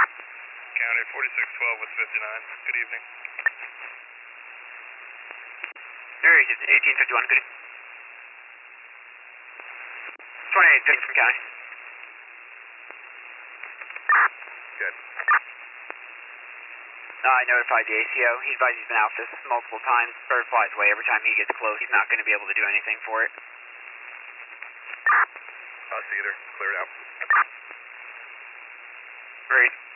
County 4612 with 59. Good evening. There is 1851, good. 28 thing from County. Good. I notified the ACO. He advised he's been out this multiple times. Bird flies away every time he gets close. He's not going to be able to do anything for it. Us either. Cleared out. Right.